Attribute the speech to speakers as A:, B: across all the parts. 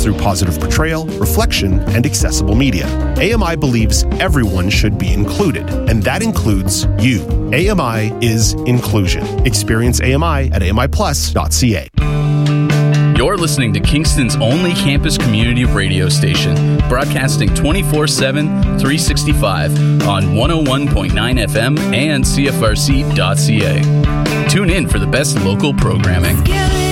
A: through positive portrayal, reflection, and accessible media. AMI believes everyone should be included, and that includes you. AMI is inclusion. Experience AMI at amiplus.ca.
B: You're listening to Kingston's only campus community radio station, broadcasting 24/7, 365 on 101.9 FM and CFRC.ca. Tune in for the best local programming.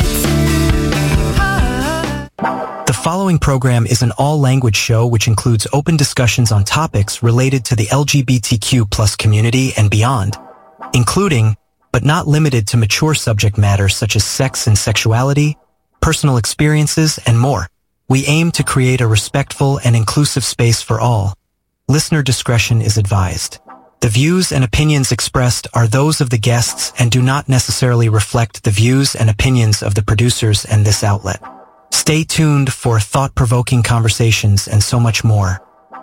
C: The following program is an all-language show which includes open discussions on topics related to the LGBTQ+ community and beyond, including, but not limited to, mature subject matters such as sex and sexuality, personal experiences, and more. We aim to create a respectful and inclusive space for all. Listener discretion is advised. The views and opinions expressed are those of the guests and do not necessarily reflect the views and opinions of the producers and this outlet. Stay tuned for thought-provoking conversations and so much more.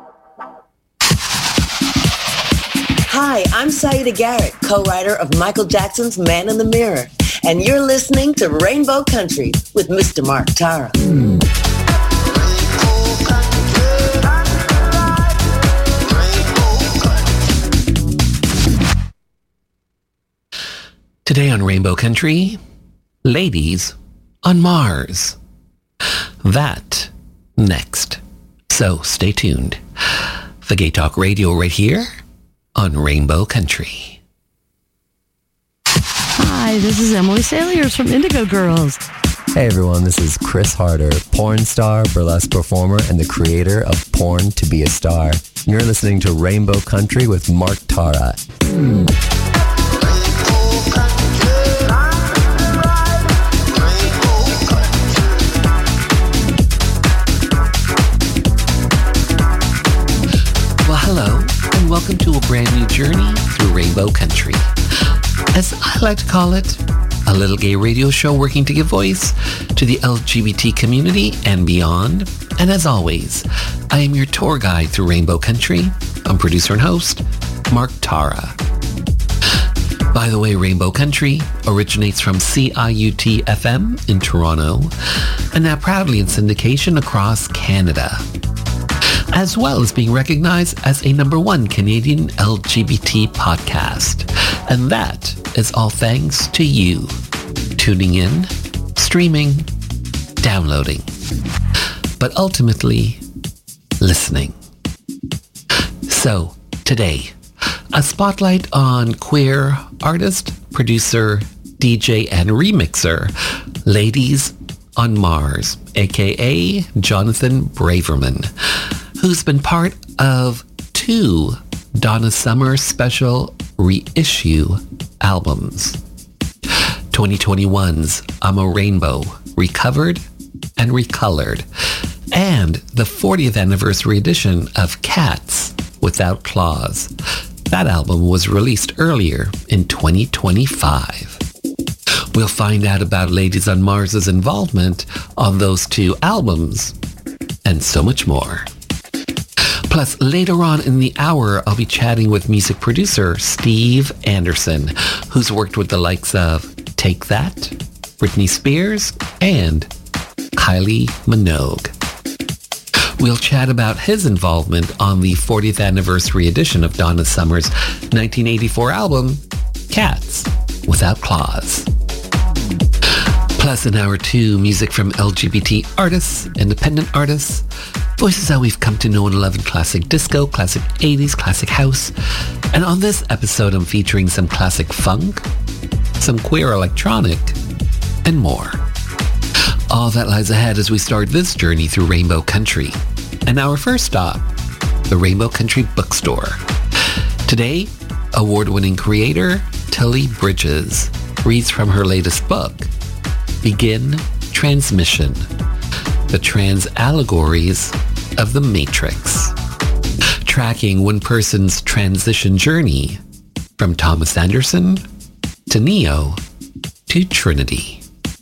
D: Hi, I'm Saida Garrett, co-writer of Michael Jackson's Man in the Mirror, and you're listening to Rainbow Country with Mr. Mark Tara.
E: Today on Rainbow Country, ladies on Mars. That next. So stay tuned. The Gay Talk Radio right here on Rainbow Country.
F: Hi, this is Emily Saliers from Indigo Girls.
G: Hey everyone, this is Chris Harder, porn star, burlesque performer, and the creator of Porn to Be a Star. You're listening to Rainbow Country with Mark Tara.
E: Well, hello, and welcome to a brand new journey through Rainbow Country. As I like to call it, a little gay radio show working to give voice to the LGBT community and beyond. And as always, I am your tour guide through Rainbow Country. I'm producer and host, Mark Tara. By the way, Rainbow Country originates from CIUT-FM in Toronto and now proudly in syndication across Canada, as well as being recognized as a #1 Canadian LGBT podcast. And that is all thanks to you tuning in, streaming, downloading, but ultimately listening. So today, a spotlight on queer artist, producer, DJ, and remixer, Ladies on Mars, aka Jonathan Braverman, who's been part of 2 Donna Summer special reissue albums. 2021's I'm a Rainbow, Recovered and Recolored, and the 40th anniversary edition of Cats Without Claws. That album was released earlier in 2025. We'll find out about Ladies on Mars' involvement on those 2 albums and so much more. Plus, later on in the hour, I'll be chatting with music producer Steve Anderson, who's worked with the likes of Take That, Britney Spears, and Kylie Minogue. We'll chat about his involvement on the 40th anniversary edition of Donna Summer's 1984 album, Cats Without Claws. Plus, in hour 2, music from LGBT artists, independent artists, voices that we've come to know and love in classic disco, classic 80s, classic house. And on this episode, I'm featuring some classic funk, some queer electronic, and more. All that lies ahead as we start this journey through Rainbow Country. And our first stop, the Rainbow Country Bookstore. Today, award-winning creator Tilly Bridges reads from her latest book, Begin Transmission, The Trans Allegories of the Matrix, tracking one person's transition journey from Thomas Anderson to Neo to Trinity.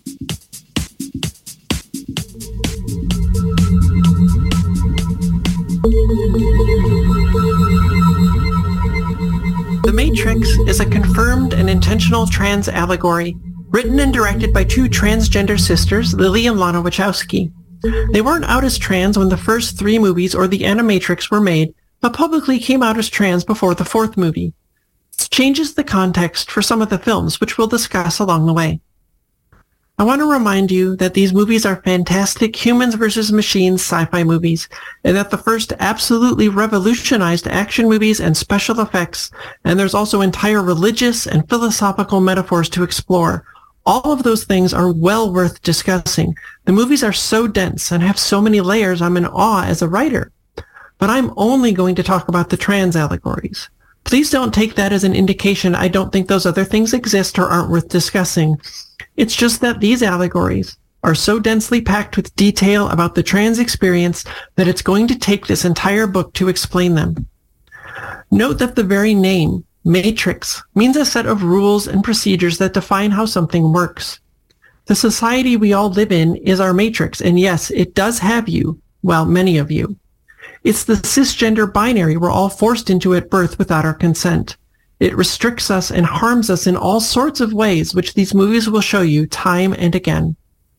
H: The Matrix is a confirmed and intentional trans allegory written and directed by 2 transgender sisters, Lily and Lana Wachowski. They weren't out as trans when the first 3 movies or The Animatrix were made, but publicly came out as trans before the 4th movie. This changes the context for some of the films, which we'll discuss along the way. I want to remind you that these movies are fantastic humans versus machines sci-fi movies, and that the first absolutely revolutionized action movies and special effects, and there's also entire religious and philosophical metaphors to explore. All of those things are well worth discussing. The movies are so dense and have so many layers, I'm in awe as a writer. But I'm only going to talk about the trans allegories. Please don't take that as an indication I don't think those other things exist or aren't worth discussing. It's just that these allegories are so densely packed with detail about the trans experience that it's going to take this entire book to explain them. Note that the very name, Matrix, means a set of rules and procedures that define how something works. The society we all live in is our matrix, and yes, it does have you, well, many of you. It's the cisgender binary we're all forced into at birth without our consent. It restricts us and harms us in all sorts of ways, which these movies will show you time and again.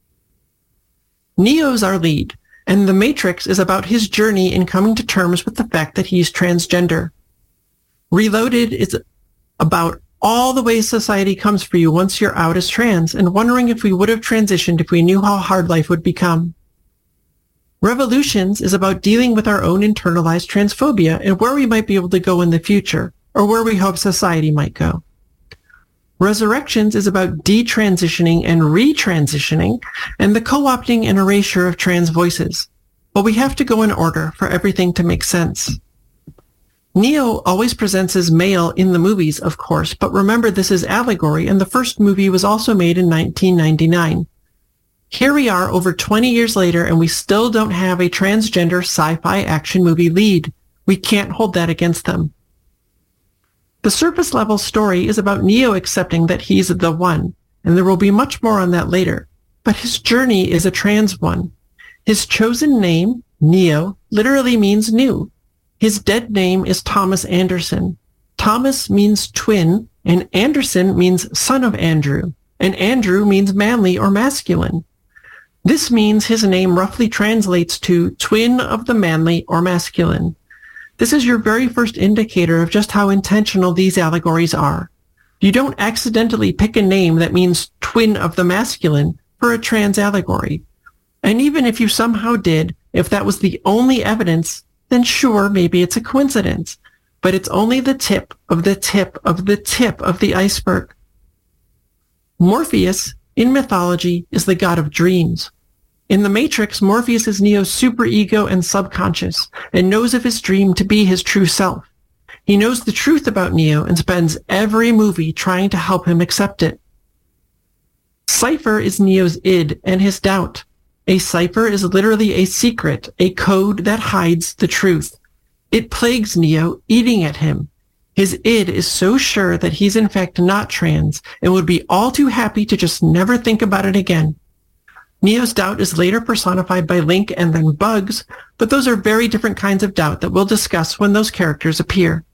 H: Neo's our lead, and The Matrix is about his journey in coming to terms with the fact that he's transgender. Reloaded is about all the ways society comes for you once you're out as trans, and wondering if we would have transitioned if we knew how hard life would become. Revolutions is about dealing with our own internalized transphobia and where we might be able to go in the future, or where we hope society might go. Resurrections is about detransitioning and retransitioning, and the co-opting and erasure of trans voices. But we have to go in order for everything to make sense. Neo always presents as male in the movies, of course, but remember this is allegory, and the first movie was also made in 1999. Here we are over 20 years later, and we still don't have a transgender sci-fi action movie lead. We can't hold that against them. The surface level story is about Neo accepting that he's the one, and there will be much more on that later. But his journey is a trans one. His chosen name, Neo, literally means new. His dead name is Thomas Anderson. Thomas means twin, and Anderson means son of Andrew, and Andrew means manly or masculine. This means his name roughly translates to twin of the manly or masculine. This is your very first indicator of just how intentional these allegories are. You don't accidentally pick a name that means twin of the masculine for a trans allegory. And even if you somehow did, if that was the only evidence, then sure, maybe it's a coincidence. But it's only the tip of the tip of the tip of the iceberg. Morpheus, in mythology, is the god of dreams. In The Matrix, Morpheus is Neo's superego and subconscious, and knows of his dream to be his true self. He knows the truth about Neo and spends every movie trying to help him accept it. Cypher is Neo's id and his doubt. A cipher is literally a secret, a code that hides the truth. It plagues Neo, eating at him. His id is so sure that he's in fact not trans and would be all too happy to just never think about it again. Neo's doubt is later personified by Link and then Bugs, but those are very different kinds of doubt that we'll discuss when those characters appear.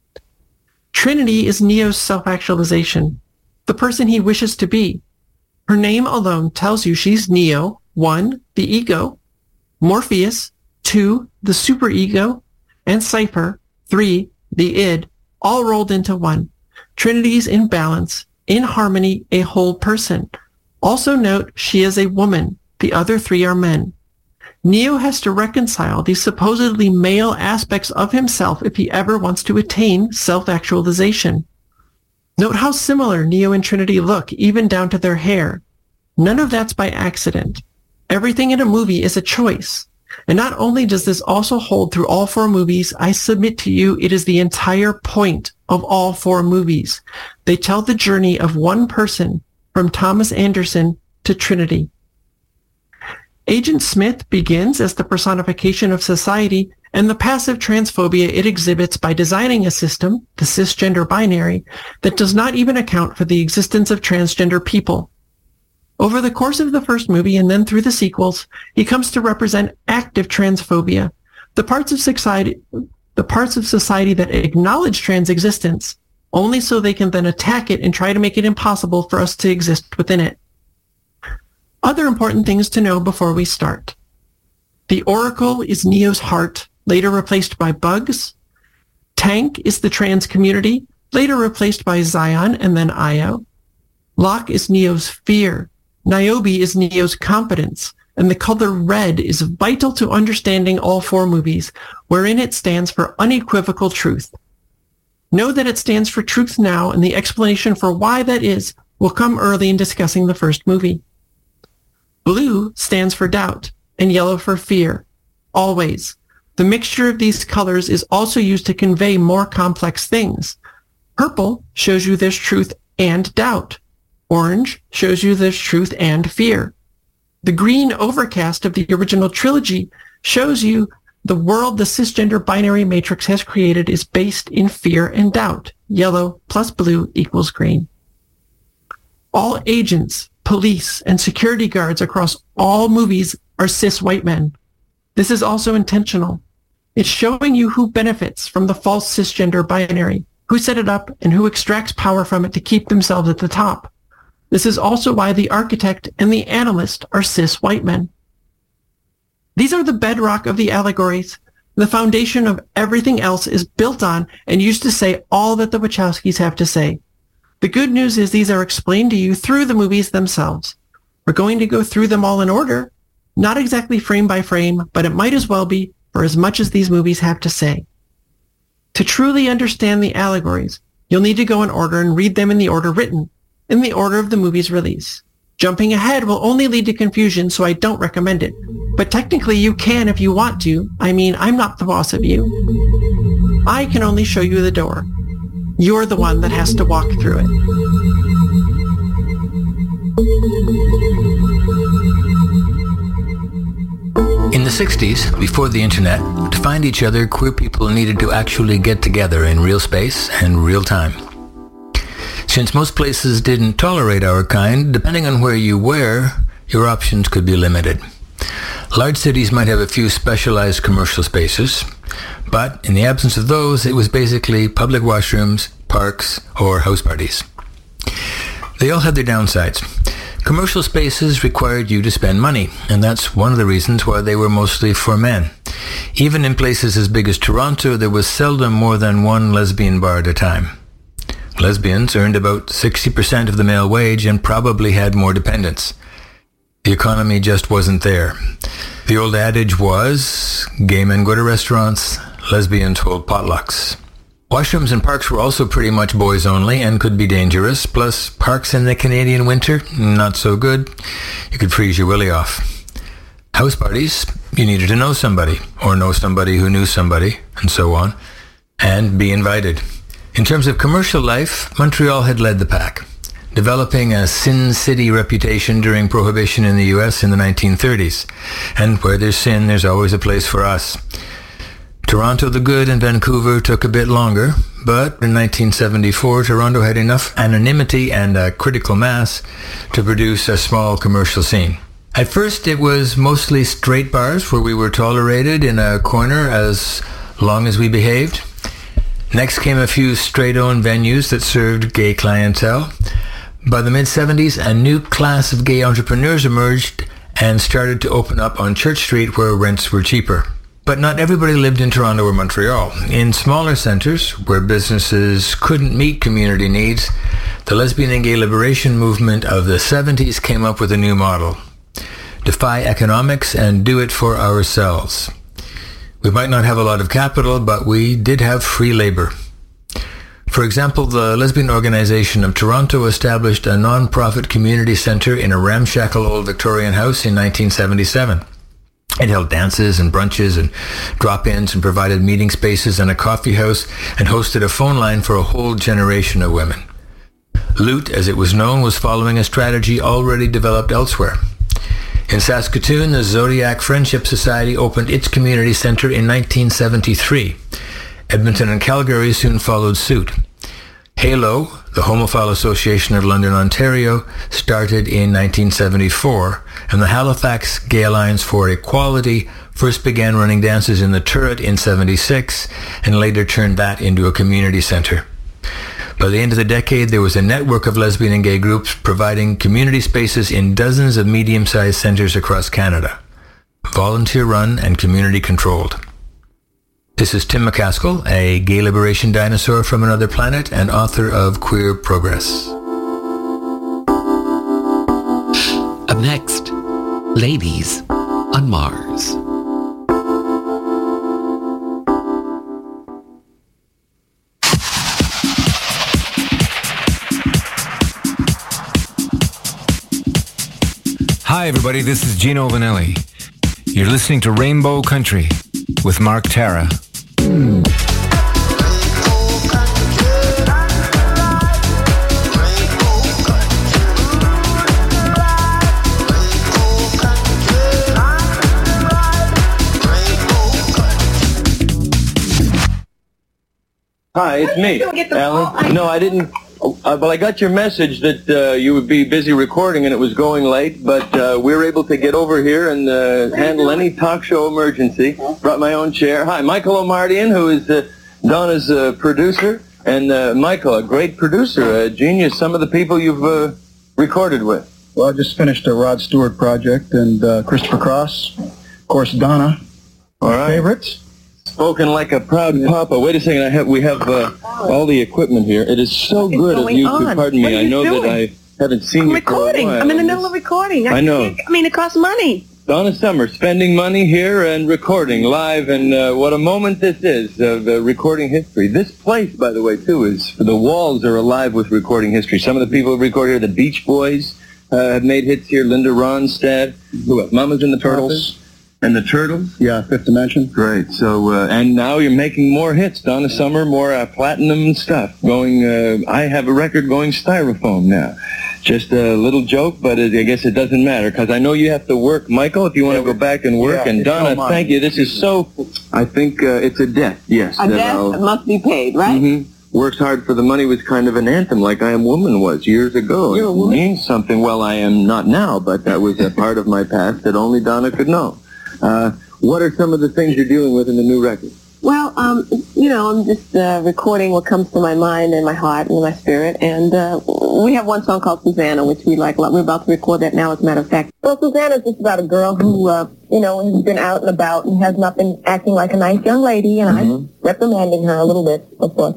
H: Trinity is Neo's self-actualization, the person he wishes to be. Her name alone tells you she's Neo, 1, the ego, Morpheus, 2, the superego, and Cypher, 3, the id, all rolled into one. Trinity's in balance, in harmony, a whole person. Also note, she is a woman. The other 3 are men. Neo has to reconcile these supposedly male aspects of himself if he ever wants to attain self-actualization. Note how similar Neo and Trinity look, even down to their hair. None of that's by accident. Everything in a movie is a choice. And not only does this also hold through all 4 movies, I submit to you it is the entire point of all 4 movies. They tell the journey of one person, from Thomas Anderson to Trinity. Agent Smith begins as the personification of society and the passive transphobia it exhibits by designing a system, the cisgender binary, that does not even account for the existence of transgender people. Over the course of the first movie and then through the sequels, he comes to represent active transphobia, the parts of society that acknowledge trans existence, only so they can then attack it and try to make it impossible for us to exist within it. Other important things to know before we start. The Oracle is Neo's heart, later replaced by Bugs. Tank is the trans community, later replaced by Zion and then Io. Locke is Neo's fear. Niobe is Neo's competence. And the color red is vital to understanding all 4 movies, wherein it stands for unequivocal truth. Know that it stands for truth now, and the explanation for why that is will come early in discussing the first movie. Blue stands for doubt, and yellow for fear. Always. The mixture of these colors is also used to convey more complex things. Purple shows you there's truth and doubt. Orange shows you there's truth and fear. The green overcast of the original trilogy shows you the world the cisgender binary matrix has created is based in fear and doubt. Yellow plus blue equals green. All agents, police, and security guards across all movies are cis white men. This is also intentional. It's showing you who benefits from the false cisgender binary, who set it up, and who extracts power from it to keep themselves at the top. This is also why the architect and the analyst are cis white men. These are the bedrock of the allegories. The foundation of everything else is built on and used to say all that the Wachowskis have to say. The good news is these are explained to you through the movies themselves. We're going to go through them all in order, not exactly frame by frame, but it might as well be for as much as these movies have to say. To truly understand the allegories, you'll need to go in order and read them in the order written, in the order of the movie's release. Jumping ahead will only lead to confusion, so I don't recommend it. But technically you can if you want to. I mean, I'm not the boss of you. I can only show you the door. You're the one that has to walk through it.
I: In the 60s, before the internet, to find each other, queer people needed to actually get together in real space and real time. Since most places didn't tolerate our kind, depending on where you were, your options could be limited. Large cities might have a few specialized commercial spaces, but in the absence of those, it was basically public washrooms, parks, or house parties. They all had their downsides. Commercial spaces required you to spend money, and that's one of the reasons why they were mostly for men. Even in places as big as Toronto, there was seldom more than one lesbian bar at a time. Lesbians earned about 60% of the male wage and probably had more dependents. The economy just wasn't there. The old adage was, gay men go to restaurants, lesbians hold potlucks. Washrooms and parks were also pretty much boys only and could be dangerous, plus parks in the Canadian winter, not so good. You could freeze your willy off. House parties, you needed to know somebody, or know somebody who knew somebody, and so on, and be invited. In terms of commercial life, Montreal had led the pack, developing a Sin City reputation during Prohibition in the U.S. in the 1930s. And where there's sin, there's always a place for us. Toronto the Good and Vancouver took a bit longer, but in 1974, Toronto had enough anonymity and a critical mass to produce a small commercial scene. At first, it was mostly straight bars where we were tolerated in a corner as long as we behaved. Next came a few straight-owned venues that served gay clientele. By the mid-70s, a new class of gay entrepreneurs emerged and started to open up on Church Street where rents were cheaper. But not everybody lived in Toronto or Montreal. In smaller centres, where businesses couldn't meet community needs, the lesbian and gay liberation movement of the 70s came up with a new model. Defy economics and do it for ourselves. We might not have a lot of capital, but we did have free labor. For example, the Lesbian Organization of Toronto established a non-profit community centre in a ramshackle old Victorian house in 1977. It held dances and brunches and drop-ins and provided meeting spaces and a coffee house and hosted a phone line for a whole generation of women. Loot, as it was known, was following a strategy already developed elsewhere. In Saskatoon, the Zodiac Friendship Society opened its community centre in 1973. Edmonton and Calgary soon followed suit. HALO, the Homophile Association of London, Ontario, started in 1974, and the Halifax Gay Alliance for Equality first began running dances in the Turret in 76 and later turned that into a community centre. By the end of the decade, there was a network of lesbian and gay groups providing community spaces in dozens of medium-sized centres across Canada. volunteer-run, and community-controlled. This is Tim McCaskill, a gay liberation dinosaur from another planet and author of Queer Progress.
E: Up next, Ladies on Mars.
J: Hi, everybody. This is Gino Vanelli. You're listening to Rainbow Country with Mark Tara.
K: Hi, it's me, Alan. No, I didn't. Well, I got your message that you would be busy recording and it was going late, but we were able to get over here and handle any talk show emergency. Brought my own chair. Hi, Michael O'Mardian, who is Donna's producer, and Michael, a great producer, a genius. Some of the people you've recorded with.
L: Well, I just finished a Rod Stewart project and Christopher Cross, of course, Donna.
K: All right.
L: Favorites.
K: Spoken like a proud papa. Wait a second. We have all the equipment here. It is so good of you to pardon me. I know that I haven't seen you
M: recording.
K: for a while.
M: I'm in the middle of recording.
K: I know.
M: It costs money.
K: Donna Summer, spending money here and recording live, and what a moment this is of recording history. This place, by the way, too, is the walls are alive with recording history. Some of the people who record here, the Beach Boys, have made hits here. Linda Ronstadt, who else? Mamas and the Turtles. And the Turtles?
L: Yeah, Fifth Dimension.
K: Great. So, and now you're making more hits, Donna Summer, more platinum stuff. Going, I have a record going styrofoam now. Just a little joke, but I guess it doesn't matter, because I know you have to work. Michael, if you want to go back and work, and Donna, thank you. This is so, I think it's a debt, yes.
M: A debt must be paid, right?
K: Mm-hmm. Works hard for the money was kind of an anthem, like I Am Woman was years ago.
M: You're a woman?
K: It means something. Well, I am not now, but that was a part of my past that only Donna could know. What are some of the things you're dealing with in the new record?
M: Well, I'm just recording what comes to my mind and my heart and my spirit. And we have one song called Susanna, which we like a lot. We're about to record that now, as a matter of fact. Well, Susanna's just about a girl who, has been out and about and has not been acting like a nice young lady. And I'm reprimanding her a little bit, of course.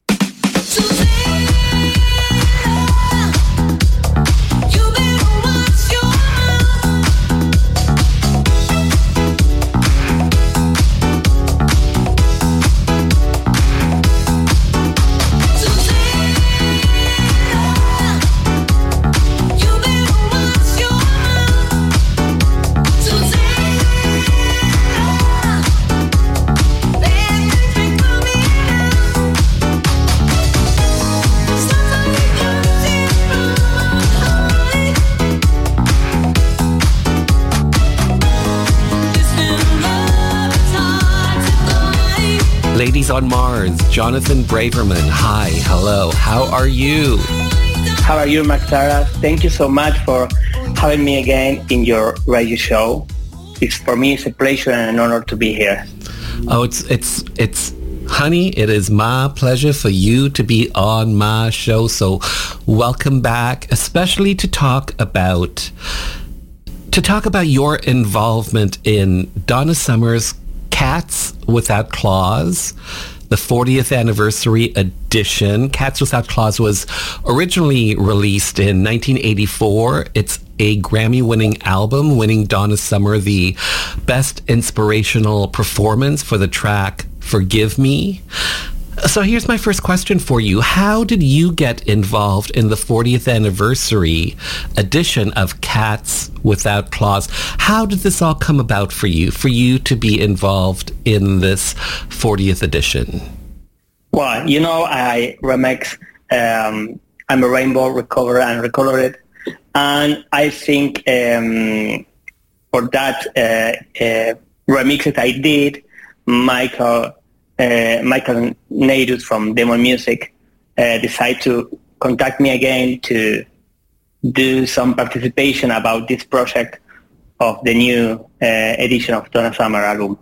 E: Ladies on Mars, Jonathan Braverman. Hi, hello, how are you?
N: How are you, Maxara? Thank you so much for having me again in your radio show. For me, it's a pleasure and an honor to be here.
E: Oh, it's honey, it is my pleasure for you to be on my show. So welcome back, especially to talk about your involvement in Donna Summer's Cats Without Claws, the 40th anniversary edition. Cats Without Claws was originally released in 1984. It's a Grammy-winning album, winning Donna Summer the Best Inspirational Performance for the track Forgive Me. So here's my first question for you. How did you get involved in the 40th anniversary edition of Cats Without Claws? How did this all come about for you to be involved in this 40th edition?
N: Well, I remix, I'm a rainbow recoverer and recolored, and I think for that remix that I did, Michael Naidus from Demon Music decided to contact me again to do some participation about this project of the new edition of Donna Summer album.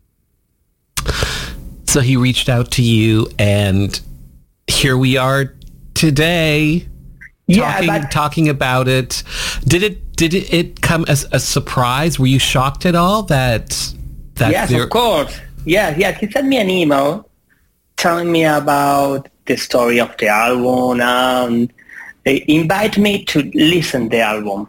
E: So he reached out to you, and here we are today talking about it. Did did it come as a surprise? Were you shocked at all that
N: yes, of course. Yes. He sent me an email telling me about the story of the album and they invite me to listen to the album.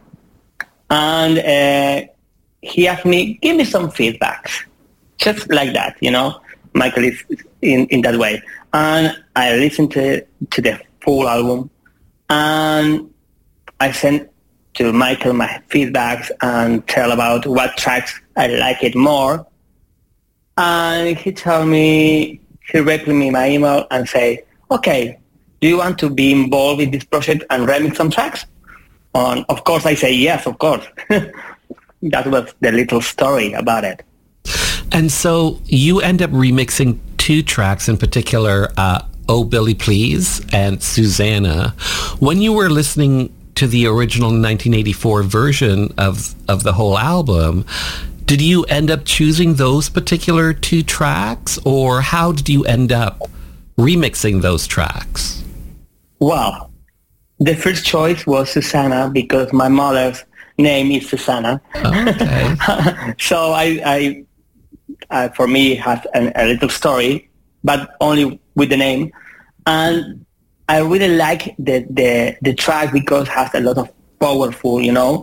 N: And he asked me, give me some feedback. Just like that, Michael is in that way. And I listened to the full album and I sent to Michael my feedbacks and tell about what tracks I like it more. And he replied me my email and say, okay, do you want to be involved in this project and remix some tracks? And of course I say yes, of course. That was the little story about it.
E: And so you end up remixing two tracks in particular, Oh Billy Please and Susanna. When you were listening to the original 1984 version of the whole album, did you end up choosing those particular two tracks, or how did you end up remixing those tracks?
N: Well, the first choice was Susanna because my mother's name is Susanna.
E: Okay.
N: So I for me, it has a little story, but only with the name. And I really like the track because it has a lot of powerful,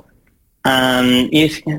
N: it's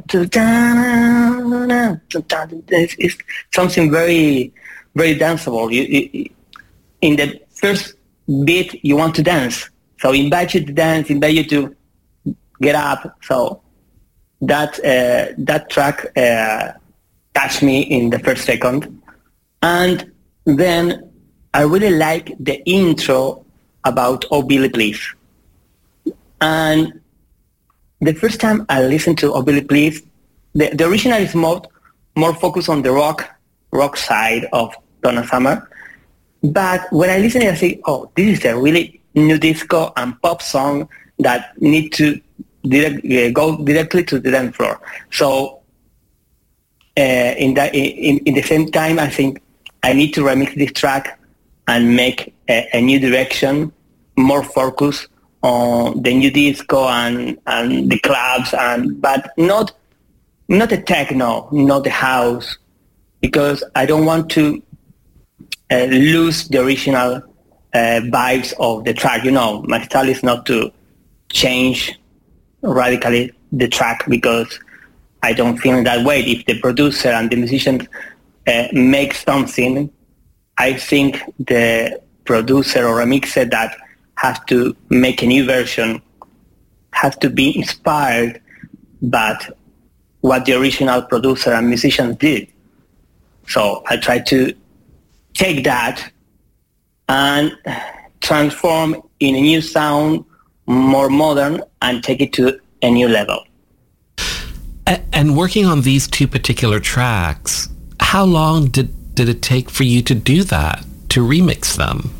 N: something very, very danceable. In the first beat, you want to dance. So invite you to dance, invite you to get up. So that track touched me in the first second. And then I really like the intro about Oh Billy Please. And the first time I listened to Oh Billy Please, the original is more focused on the rock side of Donna Summer. But when I listen, I say, oh, this is a really new disco and pop song that need to go directly to the dance floor. So in the same time, I think I need to remix this track and make a new direction, more focus on the new disco and the clubs, but not the techno, not the house, because I don't want to lose the original vibes of the track. My style is not to change radically the track because I don't feel that way. If the producer and the musician make something, I think the producer or a mixer that has to make a new version has to be inspired by what the original producer and musicians did. So I try to take that and transform in a new sound, more modern, and take it to a new level.
E: And working on these two particular tracks, how long did it take for you to do that, to remix them?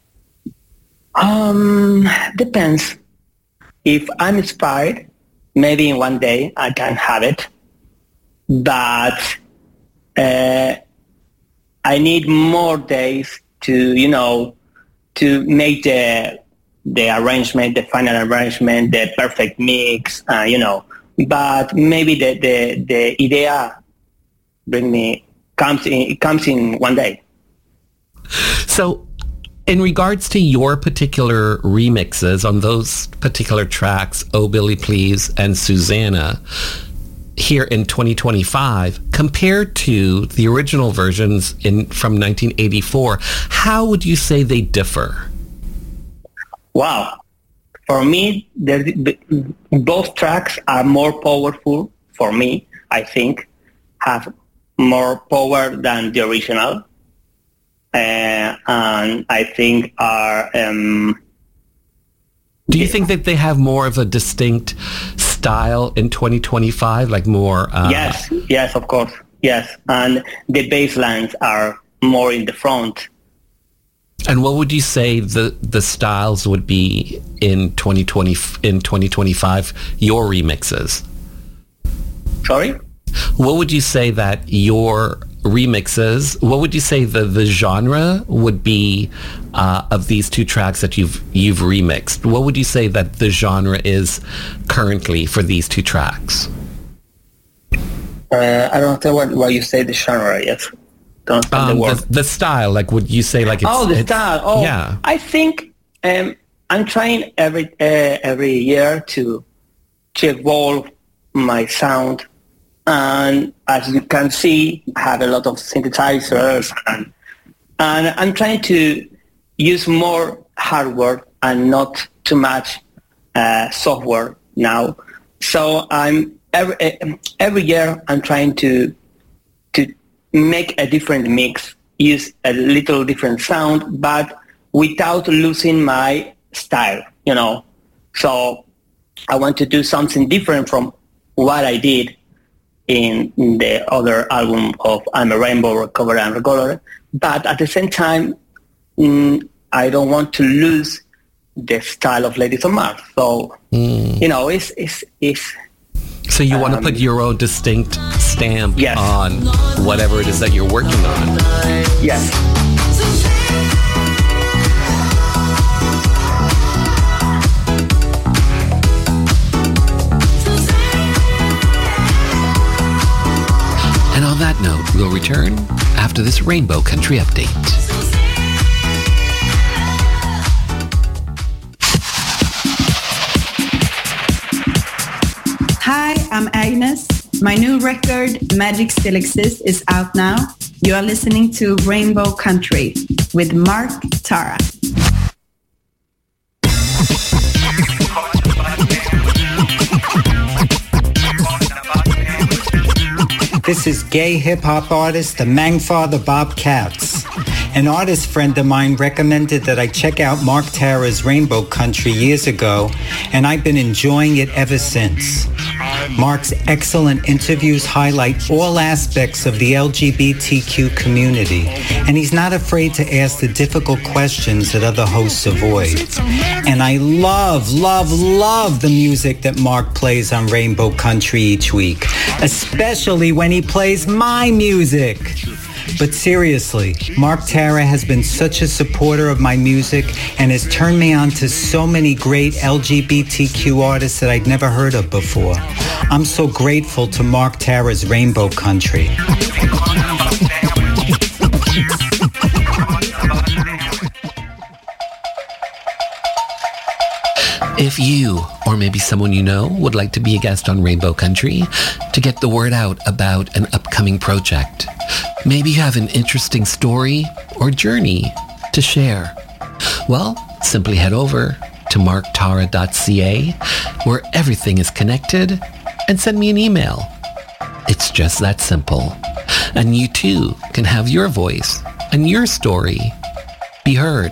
N: Depends. If I'm inspired, maybe in one day I can have it. But I need more days to make the arrangement, the final arrangement, the perfect mix, But maybe the idea comes in one day.
E: So, in regards to your particular remixes on those particular tracks, Oh Billy Please and Susanna, here in 2025, compared to the original versions from 1984, how would you say they differ?
N: Wow. For me, both tracks are more powerful for me, I think, have more power than the original. And I think are...
E: Do you think that they have more of a distinct style in 2025, like more...
N: Yes, of course, yes. And the bass lines are more in the front.
E: And what would you say the styles would be in 2025, your remixes?
N: Sorry?
E: What would you say that your remixes. What would you say the genre would be of these two tracks that you've remixed? What would you say that the genre is currently for these two tracks?
N: I don't know what you say the genre yet. Don't understand the word.
E: The style, like, would you say like it's...
N: style. Oh, yeah. I think I'm trying every year to evolve my sound. And as you can see, I have a lot of synthesizers, and I'm trying to use more hardware and not too much software now. So I'm every year I'm trying to make a different mix, use a little different sound, but without losing my style, you know. So I want to do something different from what I did in the other album of I'm a Rainbow, Recover and Recolor, but at the same time, I don't want to lose the style of Ladies on Mars. So, you know, it's
E: So you want to put your own distinct stamp on whatever it is that you're working on.
N: Yes.
E: And on that note, we'll return after this Rainbow Country update.
O: Hi, I'm Agnes. My new record, Magic Still Exists, is out now. You are listening to Rainbow Country with Mark Tara.
P: This is gay hip-hop artist, the Mangfather Bob Katz. An artist friend of mine recommended that I check out Mark Tara's Rainbow Country years ago, and I've been enjoying it ever since. Mark's excellent interviews highlight all aspects of the LGBTQ community, and he's not afraid to ask the difficult questions that other hosts avoid. And I love, love, love the music that Mark plays on Rainbow Country each week, especially when he plays my music. But seriously, Mark Tara has been such a supporter of my music and has turned me on to so many great LGBTQ artists that I'd never heard of before. I'm so grateful to Mark Tara's Rainbow Country.
E: If you, or maybe someone you know, would like to be a guest on Rainbow Country to get the word out about an upcoming project, maybe you have an interesting story or journey to share, well, simply head over to marktara.ca, where everything is connected, and send me an email. It's just that simple. And you too can have your voice and your story be heard.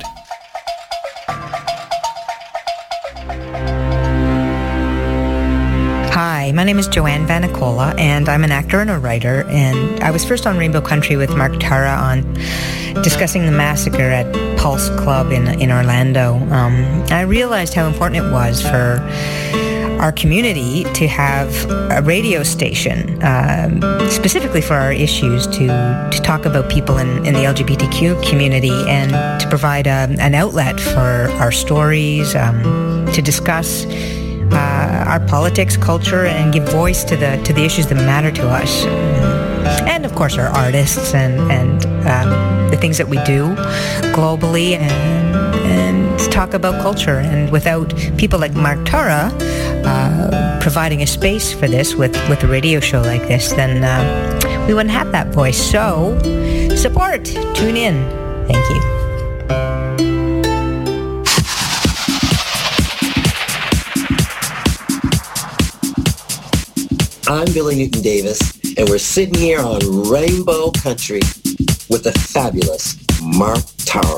Q: Hi, my name is Joanne Vanicola, and I'm an actor and a writer, and I was first on Rainbow Country with Mark Tara on discussing the massacre at Pulse Club in Orlando. I realized how important it was for our community to have a radio station, specifically for our issues, to talk about people in the LGBTQ community and to provide an outlet for our stories, to discuss our politics, culture, and give voice to the issues that matter to us. And of course our artists and the things that we do globally, and talk about culture. And without people like Mark Tara providing a space for this with a radio show like this, then we wouldn't have that voice. So support, tune in. Thank you.
R: I'm Billy Newton Davis, and we're sitting here on Rainbow Country with the fabulous Mark Tara.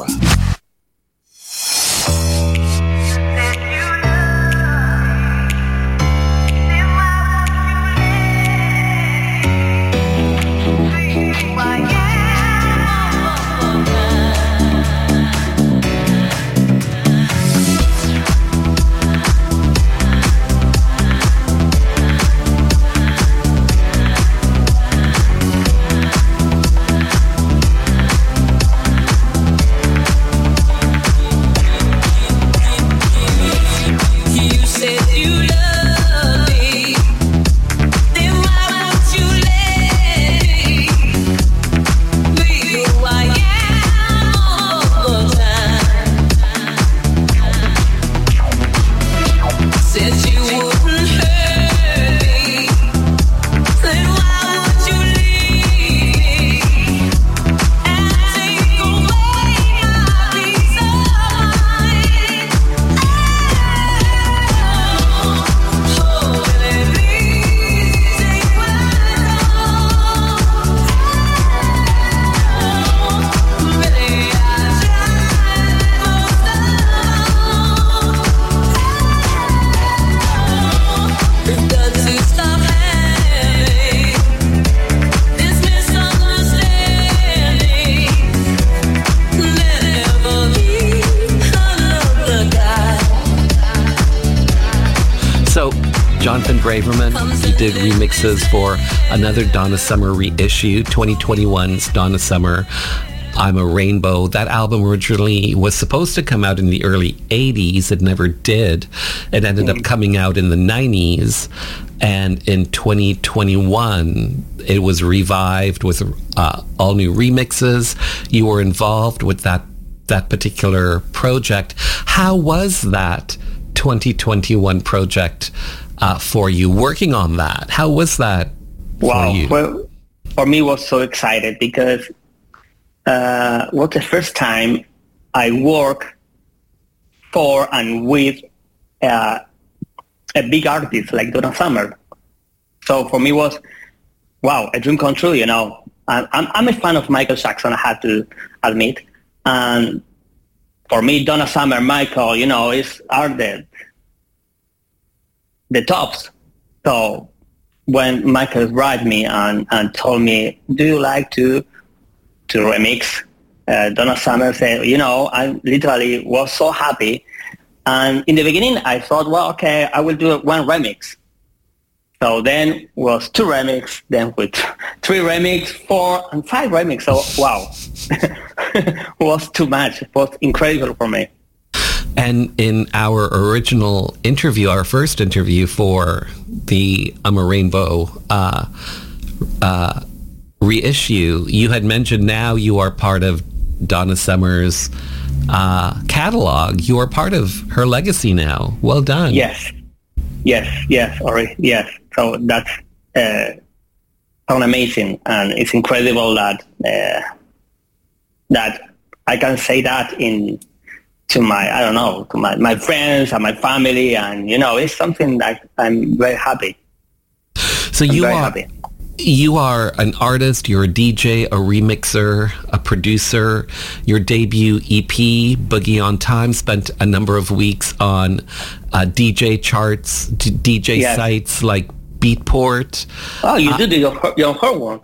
E: Jonathan Braverman. He did remixes for another Donna Summer reissue, 2021's Donna Summer, I'm a Rainbow. That album originally was supposed to come out in the early 80s. It never did. It ended up coming out in the 90s. And in 2021, it was revived with all new remixes. You were involved with that particular project. How was that 2021 project for you, working on that? How was that for you?
N: Well, for me, it was so excited because it was the first time I worked for and with a big artist like Donna Summer. So for me, it was, wow, a dream come true, you know. I'm a fan of Michael Jackson, I have to admit. And for me, Donna Summer, Michael, you know, are the tops. So when Michael wrote me and told me, do you like to remix Donna Summer, said, you know, I literally was so happy. And in the beginning, I thought, well, okay, I will do one remix. So then was 2 remix, then with 3 remix, 4 and 5 remix. So wow, it was too much. It was incredible for me.
E: And in our original interview, our first interview for the I'm a Rainbow reissue, you had mentioned now you are part of Donna Summer's catalog. You are part of her legacy now. Well done.
N: Yes. So that's amazing, and it's incredible that I can say that to my friends and my family, and you know, it's something that I'm very happy.
E: So you are an artist, you're a DJ, a remixer, a producer. Your debut EP, Boogie on Time, spent a number of weeks on DJ charts, DJ sites like Beatport.
N: Oh, you did your homework.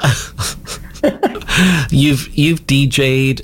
E: You've DJ'd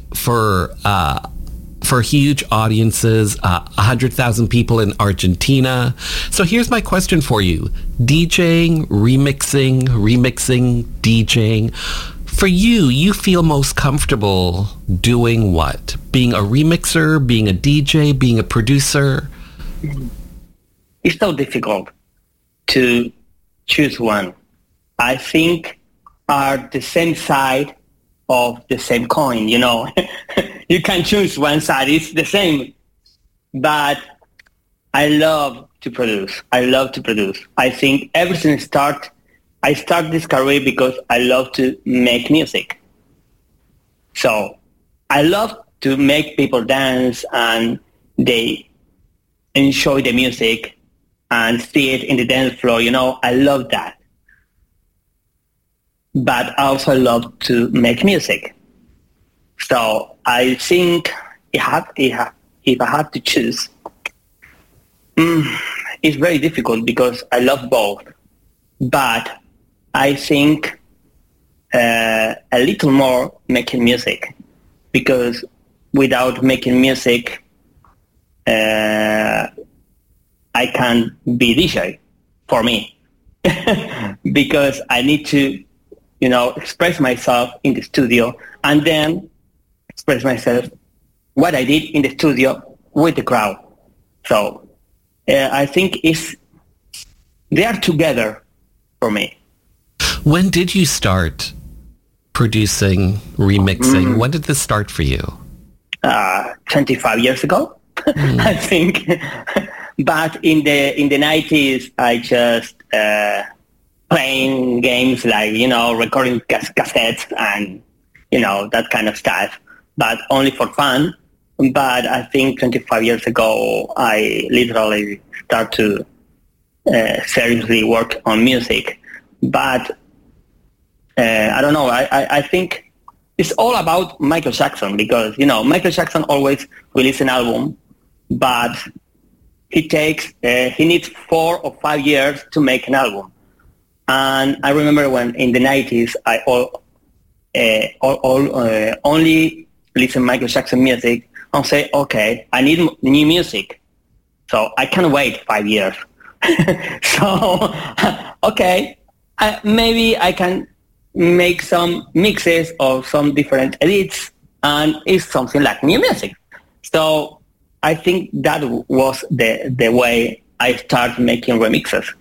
E: for huge audiences, 100,000 people in Argentina. So here's my question for you. DJing, remixing, DJing. For you feel most comfortable doing what? Being a remixer, being a DJ, being a producer?
N: It's so difficult to choose one. I think are the same side of the same coin, you know. You can choose one side, it's the same. But I love to produce. I think everything I start this career because I love to make music. So I love to make people dance and they enjoy the music and see it in the dance floor, you know. I love that. But I also love to make music. So I think if I have to choose, it's very difficult because I love both. But I think a little more making music, because without making music, I can't be DJ for me. Because I need to, you know, express myself in the studio and then express myself what I did in the studio with the crowd. So I think they are together for me.
E: When did you start producing, remixing? When did this start for you?
N: 25 years ago, I think. But in the 90s, I just playing games like, you know, recording cassettes and, you know, that kind of stuff, but only for fun. But I think 25 years ago, I literally start to seriously work on music. But I don't know, I think it's all about Michael Jackson, because, you know, Michael Jackson always releases an album, but he needs 4 or 5 years to make an album. And I remember when in the 90s, I only listen Michael Jackson music and say, okay, I need new music. So I can't wait 5 years. So, okay, maybe I can make some mixes or some different edits, and it's something like new music. So I think that was the way I started making remixes.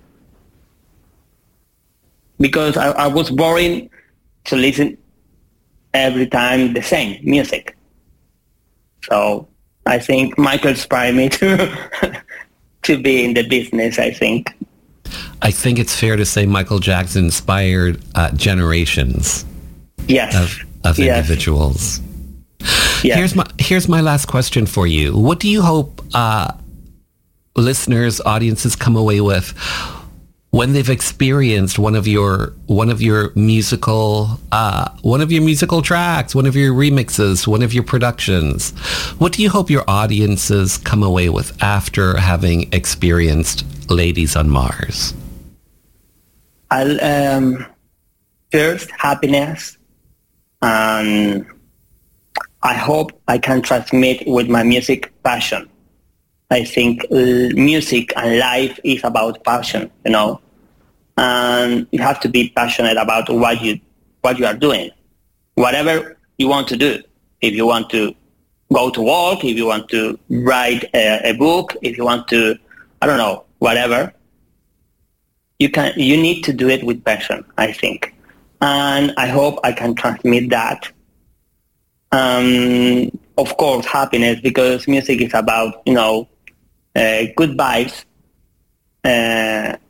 N: Because I was boring to listen every time the same music. So I think Michael inspired me to be in the business, I think.
E: I think it's fair to say Michael Jackson inspired generations of individuals. Yes. Here's my last question for you. What do you hope listeners, audiences come away with when they've experienced one of your musical tracks, one of your remixes, one of your productions? What do you hope your audiences come away with after having experienced Ladies on Mars?
N: First, happiness, and I hope I can transmit with my music passion. I think music and life is about passion, and you have to be passionate about what you are doing, whatever you want to do. If you want to go to work, if you want to write a book, if you want to, I don't know, whatever, you need to do it with passion, I think, and I hope I can transmit that. Of course, happiness, because music is about good vibes, and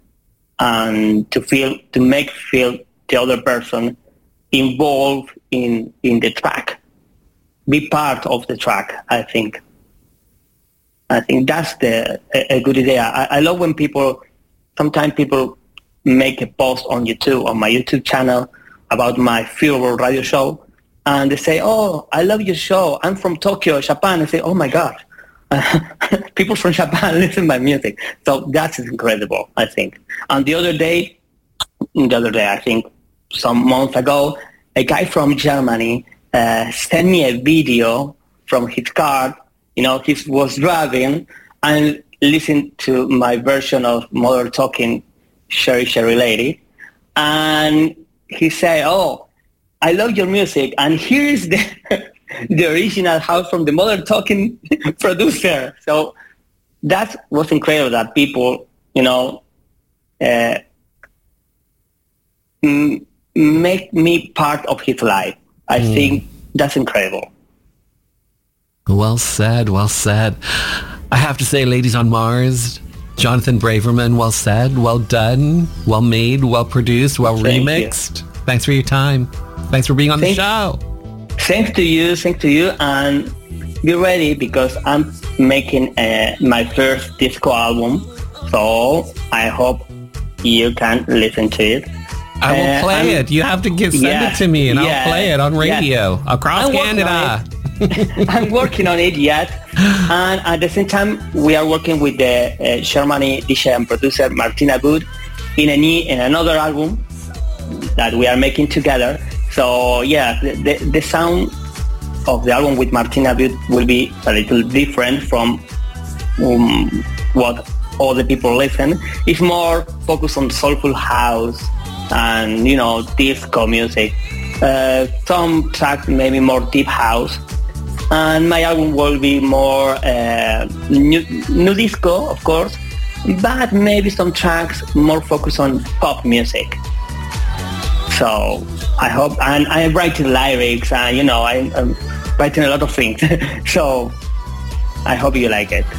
N: to make feel the other person involved in the track, be part of the track. I think that's a good idea. I love when sometimes people make a post on my YouTube channel about my Fuel radio show, and they say, "Oh, I love your show. I'm from Tokyo, Japan." I say, "Oh my God." People from Japan listen to my music. So that's incredible, I think. And the other day, I think some months ago, a guy from Germany sent me a video from his car. He was driving and listened to my version of Mother Talking, Sherry Sherry Lady. And he said, "Oh, I love your music. And here's the original house from the Mother Talking producer." So that was incredible that people, make me part of his life. I think that's incredible.
E: Well said, well said. I have to say, Ladies on Mars, Jonathan Braverman, well said, well done, well made, well produced, well remixed. Thanks for your time. Thanks for being on the show.
N: Thanks to you, and be ready because I'm making my first disco album, so I hope you can listen to it.
E: I will play it. You have to send it to me, and I'll play it on radio across Canada.
N: I'm working on it yet, and at the same time, we are working with the Germany DJ and producer Martina Good in another album that we are making together. So the sound of the album with Martina Good will be a little different from what all the people listen. It's more focused on soulful house and disco music. Some tracks maybe more deep house, and my album will be more new disco, of course, but maybe some tracks more focused on pop music. So I hope, and I'm writing lyrics, and I'm writing a lot of things. So I hope you like it.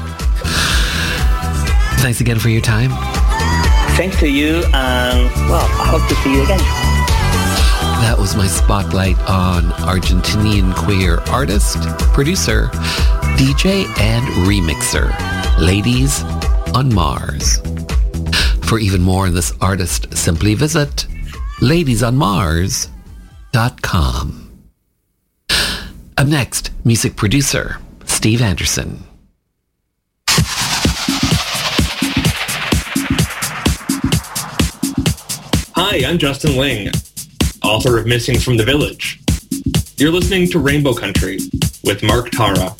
E: Thanks again for your time.
N: Thanks to you, and I hope to see you again.
E: That was my spotlight on Argentinian queer artist, producer, DJ, and remixer, Ladies on Mars. For even more on this artist, simply visit ladiesonmars.com. Up next, music producer, Steve Anderson.
S: Hi, I'm Justin Ling, author of Missing from the Village. You're listening to Rainbow Country with Mark Tara.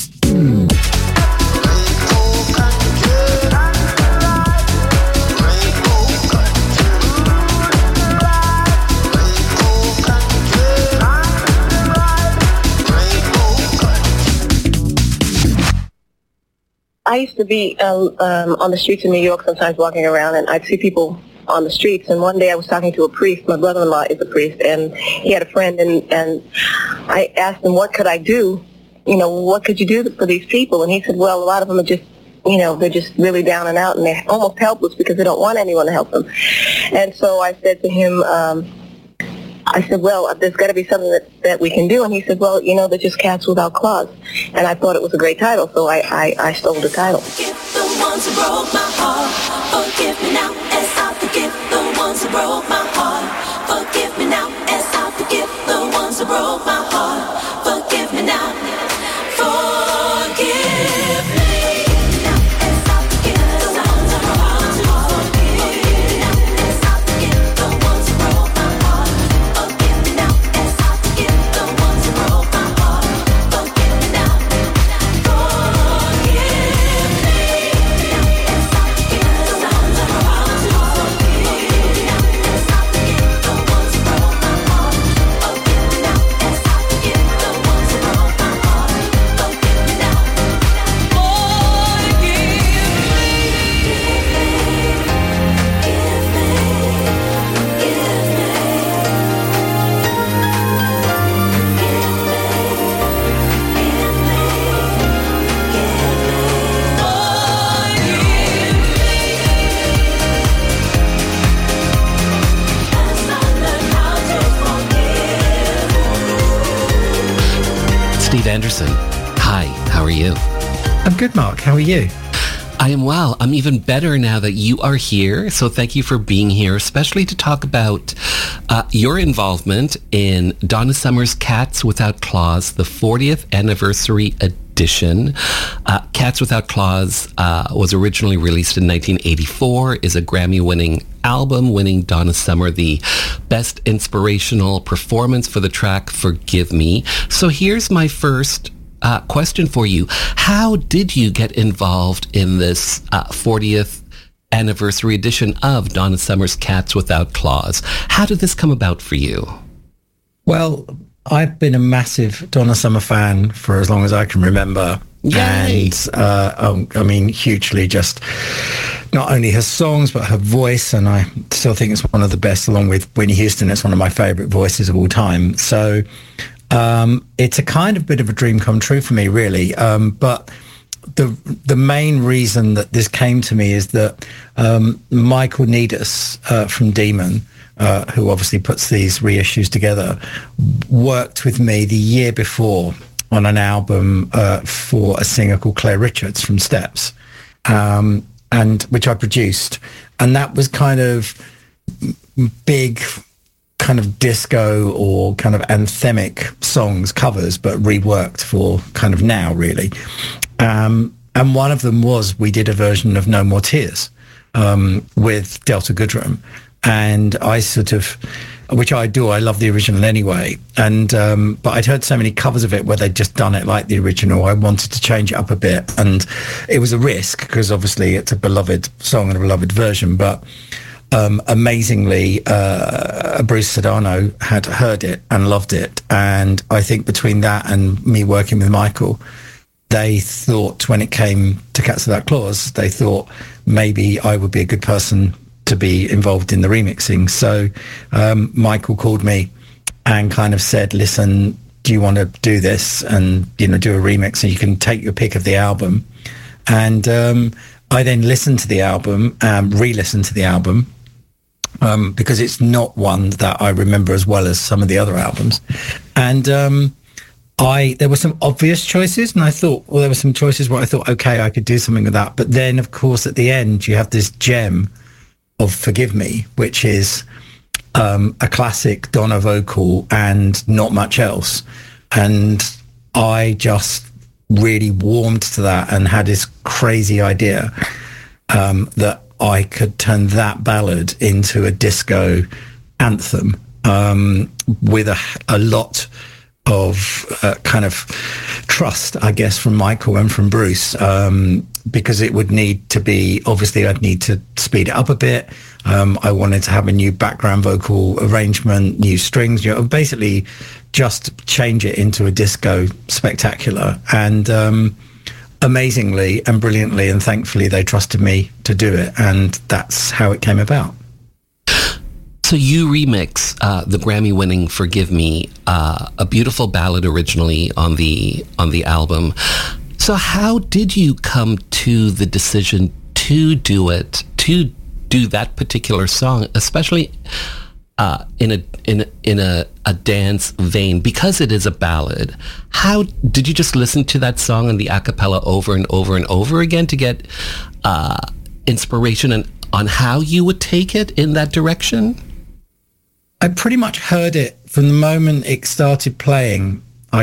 M: I used to be on the streets of New York sometimes walking around, and I'd see people on the streets. And one day I was talking to a priest. My brother-in-law is a priest, and he had a friend, and I asked him, what could I do? You know, what could you do for these people? And he said, well, a lot of them are just, you know, they're just really down and out, and they're almost helpless because they don't want anyone to help them. And so I said to him, I said, well, there's got to be something that we can do. And he said, well, you know, they're just cats without claws. And I thought it was a great title, so I stole the title.
T: Forgive the ones who broke my heart. Forgive me now as I forgive the ones who broke my heart. Forgive me now as I forgive the ones who broke my heart. Forgive me now. Forgive me.
E: Steve Anderson, hi, how are you?
C: I'm good, Mark. How are you?
E: I am well. I'm even better now that you are here. So thank you for being here, especially to talk about your involvement in Donna Summer's Cats Without Claws, the 40th anniversary edition. Cats Without Claws was originally released in 1984, is a Grammy-winning album, winning Donna Summer the Best Inspirational Performance for the track Forgive Me. So here's my first question for you. How did you get involved in this 40th anniversary edition of Donna Summer's Cats Without Claws? How did this come about for you?
C: Well, I've been a massive Donna Summer fan for as long as I can remember.
E: Yay.
C: And I mean, hugely, just not only her songs, but her voice. And I still think it's one of the best, along with Whitney Houston. It's one of my favorite voices of all time. So it's a kind of bit of a dream come true for me, really. But the main reason that this came to me is that Michael Nidas from Demon, who obviously puts these reissues together, worked with me the year before on an album for a singer called Claire Richards from Steps, and which I produced. And that was kind of big, kind of disco or kind of anthemic songs, covers, but reworked for kind of now, really. And one of them was, we did a version of No More Tears with Delta Goodrem. And I sort of, which I do, I love the original anyway. And but I'd heard so many covers of it where they'd just done it like the original. I wanted to change it up a bit, and it was a risk because obviously it's a beloved song and a beloved version. But amazingly, Bruce Sedano had heard it and loved it, and I think between that and me working with Michael, they thought when it came to Cats Without Claws, they thought maybe I would be a good person to be involved in the remixing. So Michael called me and kind of said, listen, do you want to do this and, you know, do a remix, and you can take your pick of the album. And I then listened to the album, re-listened to the album, because it's not one that I remember as well as some of the other albums. And there were some obvious choices, and I thought, well, there were some choices where I thought, okay, I could do something with that. But then, of course, at the end, you have this gem of Forgive Me, which is a classic Donna vocal and not much else. And I just really warmed to that and had this crazy idea that I could turn that ballad into a disco anthem with a lot of kind of trust, I guess, from Michael and from Bruce, because it would need to be, obviously I'd need to speed it up a bit. I wanted to have a new background vocal arrangement, new strings, you know, basically just change it into a disco spectacular. And
U: amazingly and brilliantly, and thankfully they trusted me to do it, and that's how it came about.
E: So you remix the Grammy-winning "Forgive Me," a beautiful ballad originally on the album. So how did you come to the decision to do it, to do that particular song, especially in a dance vein, because it is a ballad? How did you just listen to that song and the a cappella over and over and over again to get inspiration on how you would take it in that direction?
U: I pretty much heard it from the moment it started playing.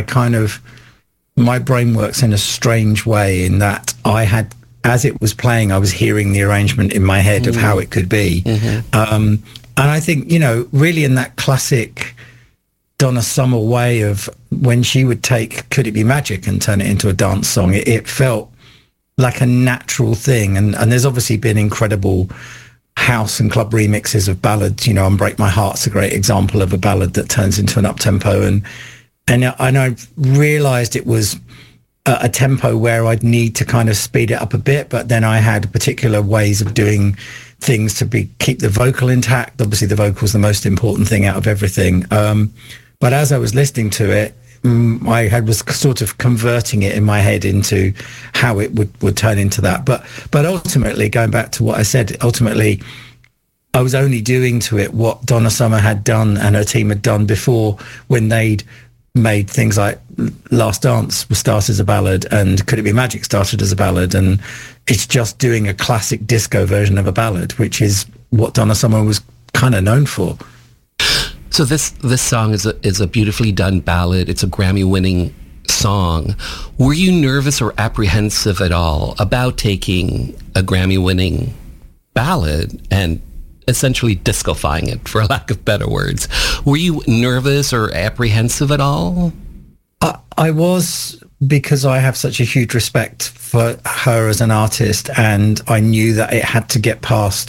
U: My brain works in a strange way in that I had, as it was playing, I was hearing the arrangement in my head of how it could be. And I think, really in that classic Donna Summer way of when she would take Could It Be Magic and turn it into a dance song, it felt like a natural thing. And there's obviously been incredible house and club remixes of ballads. Unbreak My Heart's a great example of a ballad that turns into an up-tempo. And I realized it was a tempo where I'd need to kind of speed it up a bit, but then I had particular ways of doing things to keep the vocal intact. Obviously, the vocal's the most important thing out of everything. But as I was listening to it, I was sort of converting it in my head into how it would turn into that. But ultimately, going back to what I said, ultimately, I was only doing to it what Donna Summer had done and her team had done before, when they'd made things like Last Dance start as a ballad and Could It Be Magic started as a ballad, and it's just doing a classic disco version of a ballad, which is what Donna Summer was kind of known for.
E: So this song is a beautifully done ballad. It's a Grammy-winning song. Were you nervous or apprehensive at all about taking a Grammy-winning ballad and essentially discofying it, for lack of better words? Were you nervous or apprehensive at all?
U: I was, because I have such a huge respect for her as an artist, and I knew that it had to get past,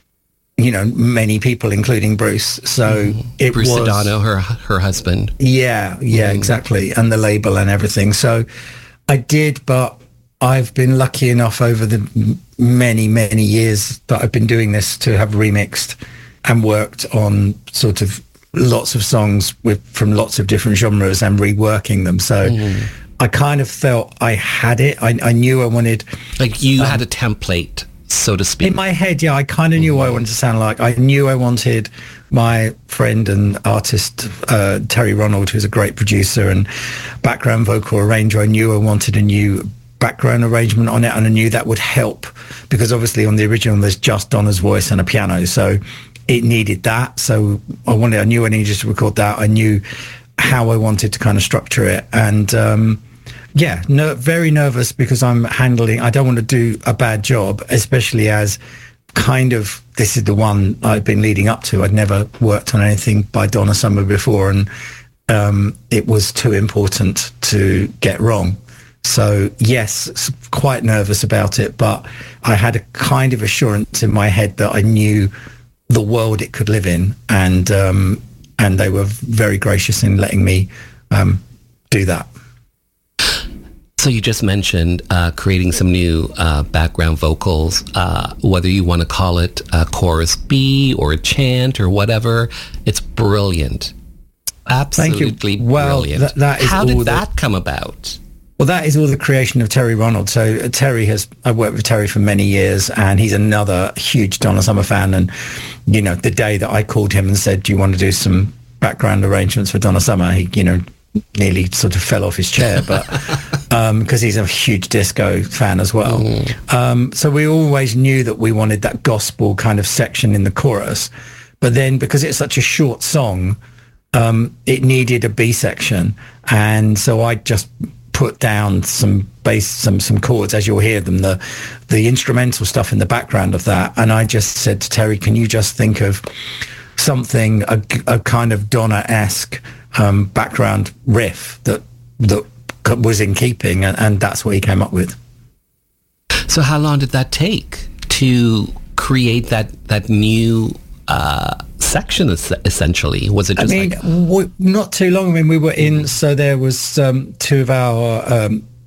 U: many people, including Bruce. So it
E: Bruce
U: was
E: Sedano, her husband.
U: Yeah, exactly, and the label and everything. So I did, but I've been lucky enough over the many, many years that I've been doing this to have remixed and worked on sort of lots of songs from lots of different genres and reworking them. So I kind of felt I had it. I knew I wanted...
E: Like you had a template, so to speak.
U: In my head, yeah, I kind of knew what I wanted to sound like. I knew I wanted my friend and artist, Terry Ronald, who's a great producer and background vocal arranger. I knew I wanted a new background arrangement on it, and I knew that would help, because obviously on the original there's just Donna's voice and a piano, so it needed that. So I knew I needed to record that. I knew how I wanted to kind of structure it, and very nervous, because I don't want to do a bad job, especially as kind of this is the one I've been leading up to. I'd never worked on anything by Donna Summer before, and it was too important to get wrong. So yes, quite nervous about it, but I had a kind of assurance in my head that I knew the world it could live in, and they were very gracious in letting me do that.
E: So you just mentioned creating some new background vocals, whether you want to call it a chorus B or a chant or whatever. It's brilliant. Absolutely brilliant. How did that come about?
U: Well, that is all the creation of Terry Ronald. So I've worked with Terry for many years, and he's another huge Donna Summer fan. And, the day that I called him and said, do you want to do some background arrangements for Donna Summer? He, nearly sort of fell off his chair, but because he's a huge disco fan as well. So we always knew that we wanted that gospel kind of section in the chorus. But then because it's such a short song, it needed a B section. And so I just put down some bass, some chords, as you'll hear them, the instrumental stuff in the background of that. And I just said to Terry, can you just think of something, a kind of Donna-esque background riff that was in keeping, and that's what he came up with.
E: So how long did that take to create that new section, essentially? Was it just
U: not too long. I mean, we were in, so there was two of our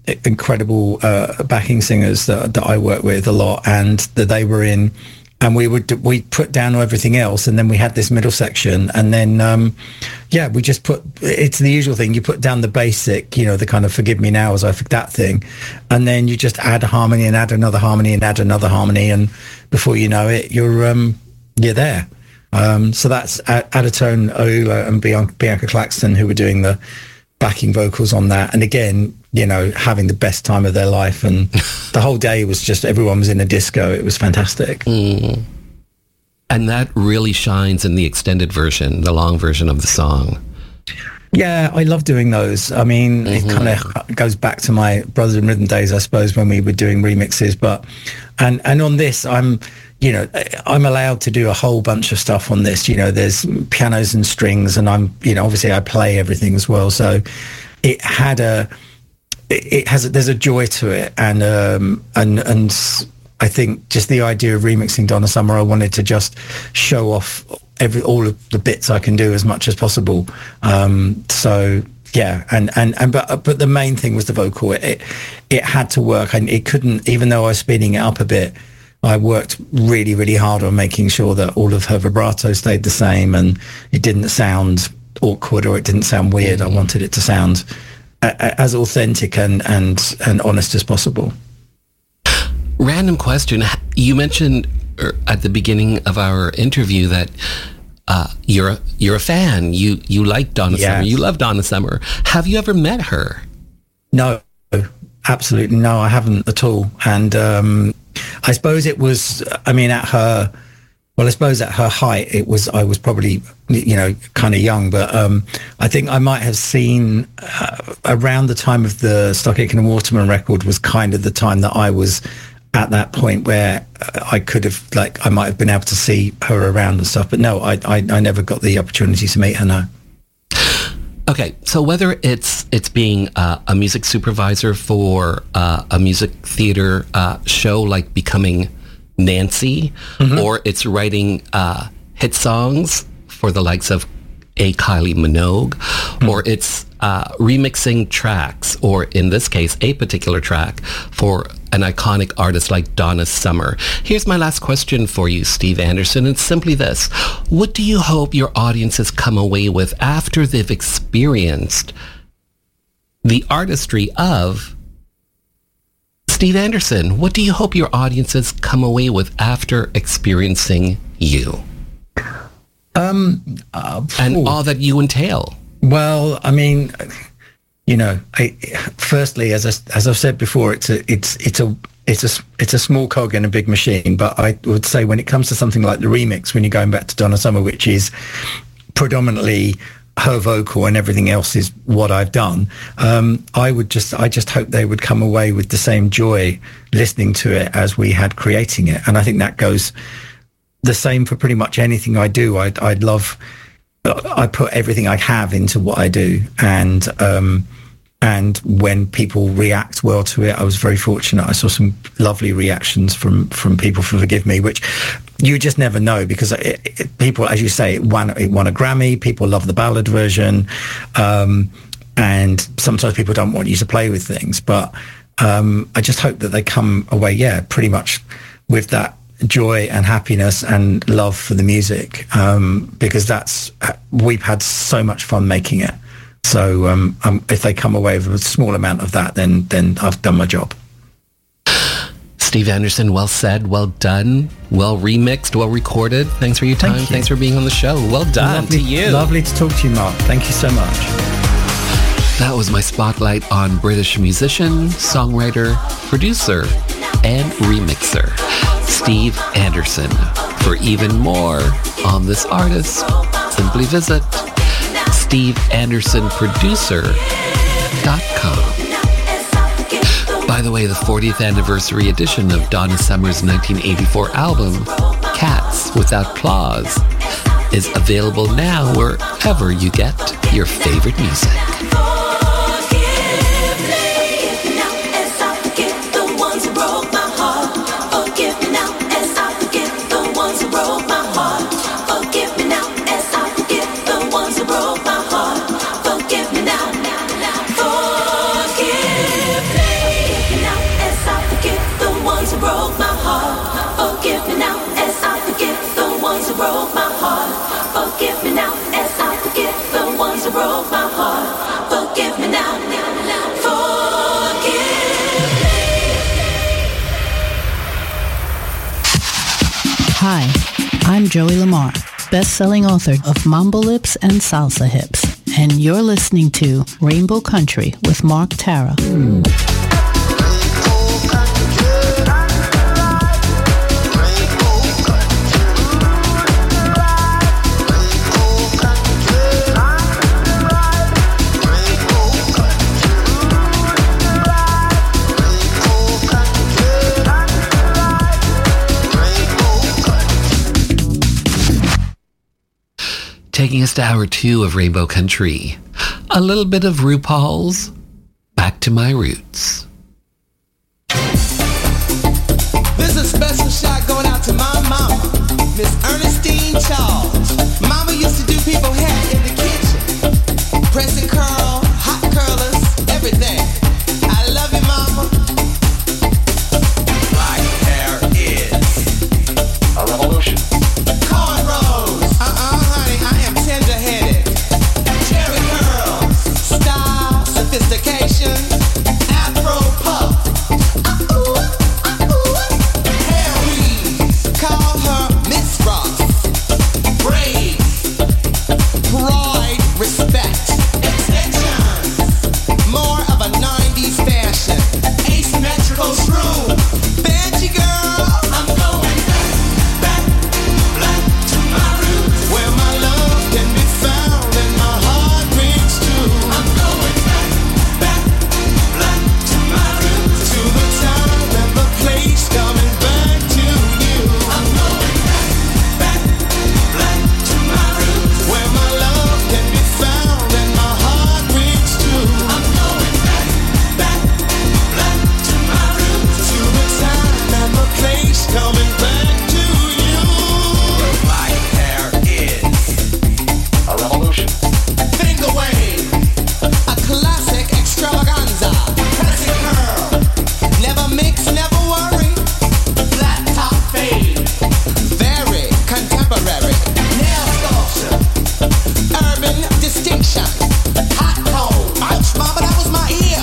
U: incredible backing singers that I work with a lot, and that they were in, and we put down everything else, and then we had this middle section, and then we just it's the usual thing. You put down the basic, the kind of forgive me now as I forget that thing, and then you just add a harmony and add another harmony and add another harmony, and before you know it, you're there. So that's Adatone Oula and Bianca Claxton, who were doing the backing vocals on that, and again, having the best time of their life, and the whole day was just, everyone was in a disco. It was fantastic.
E: And that really shines in the extended version, the long version of the song.
U: Yeah, I love doing those. I mean, it kind of goes back to my Brothers in Rhythm days, I suppose, when we were doing remixes. But and on this, I'm allowed to do a whole bunch of stuff on this. There's pianos and strings, and I'm, obviously I play everything as well. So there's a joy to it, and I think just the idea of remixing Donna Summer, I wanted to just show off all of the bits I can do as much as possible. So yeah, but the main thing was the vocal. It had to work, and it couldn't, even though I was speeding it up a bit. I worked really, really hard on making sure that all of her vibrato stayed the same, and it didn't sound awkward or it didn't sound weird. I wanted it to sound as authentic and honest as possible.
E: Random question. You mentioned at the beginning of our interview that you're a fan. You like Donna Summer. You love Donna Summer. Have you ever met her?
U: No, absolutely no. I haven't at all. And I suppose it was. I mean, at her height, I was probably kind of young, but I think I might have seen around the time of the Stock Aitken and Waterman record was kind of the time that I was at that point where I could have, I might have been able to see her around and stuff. But no, I never got the opportunity to meet her, no.
E: Okay, so whether it's being a music supervisor for a music theater show like Becoming Nancy, or it's writing hit songs for the likes of a Kylie Minogue, or it's remixing tracks, or in this case, a particular track for an iconic artist like Donna Summer. Here's my last question for you, Steve Anderson. It's simply this. What do you hope your audiences come away with after they've experienced the artistry of Steve Anderson? What do you hope your audiences come away with after experiencing you? And all that you entail.
U: Well, I mean, firstly, as I've said before, it's a small cog in a big machine. But I would say when it comes to something like the remix, when you're going back to Donna Summer, which is predominantly her vocal and everything else is what I've done, I just hope they would come away with the same joy listening to it as we had creating it. And I think that goes the same for pretty much anything I do. I put everything I have into what I do, and when people react well to it, I was very fortunate. I saw some lovely reactions from people for Forgive Me, which you just never know, because people, as you say, it won a Grammy. People love the ballad version, and sometimes people don't want you to play with things. But I just hope that they come away, pretty much with that joy and happiness and love for the music, because we've had so much fun making it. So if they come away with a small amount of that, then I've done my job.
E: Steve Anderson, well said, well done, well remixed, well recorded. Thanks for your time. Thanks for being on the show. Well done to you.
U: Lovely to talk to you, Mark. Thank you so much.
E: That was my spotlight on British musician, songwriter, producer, and remixer, Steve Anderson. For even more on this artist, simply visit SteveAndersonProducer.com. By the way, the 40th anniversary edition of Donna Summer's 1984 album, Cats Without Claws, is available now wherever you get your favorite music.
T: forgive me now. Forgive me.
A: Hi, I'm Joey Lamar, best-selling author of Mambo Lips and Salsa Hips, and you're listening to Rainbow Country with Mark Tara.
E: Taking us to hour 2 of Rainbow Country. A little bit of RuPaul's Back to My Roots.
V: This is a special shot going out to my mama, Miss Ernestine Charles. Mama used to do people's hair in the kitchen. Press and curl, hot curlers, everything. I love you, mama. Black hair is a revolution. Cornrows. Honey, I am tender-headed. Cherry curls, style, sophistication, afro puff. Hair weave, call her Miss Ross. Braids, pride, respect. Extensions, more of a 90s fashion. Asymmetrical shroom. Banshee girl, I'm going back to my roots, where my love can be found and my heart beats too. I'm going back to my roots, to the time and the place, coming back to you. I'm going back to my roots, where my love can be found and my heart beats too. I'm going back to my roots, to the time and the place, coming back to you. My hair is a revolution. Finger wave, a classic extravaganza. Press and curl, never mix, never worry. Flat top fade, very contemporary. Nail sculpture, urban distinction. Hot comb, ouch, mama, that was my ear.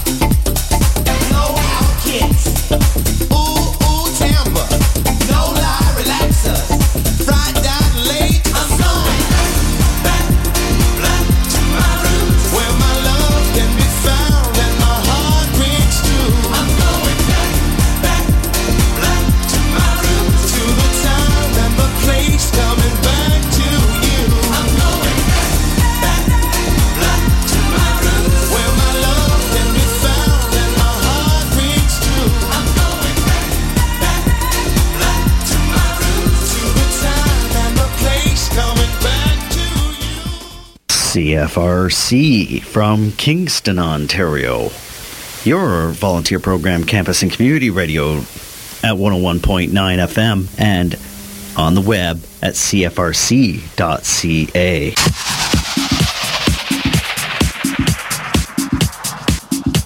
V: Blowout kits, ooh, timber. No lie, relaxers. Fried down late, I'm going back to my roots, where my love can be found and my heart beats too. I'm going back to my roots, to the time and the place, coming back to you. I'm going back to my roots, where my love can be found and my heart beats too. I'm going back to my roots, to the time and the place, coming back to you.
W: CFRC from Kingston, Ontario. Your volunteer program, Campus and Community Radio at 101.9 FM and on the web at cfrc.ca.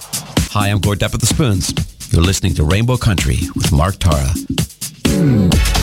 X: Hi, I'm Gord Depp at the Spoons. You're listening to Rainbow Country with Mark Tara.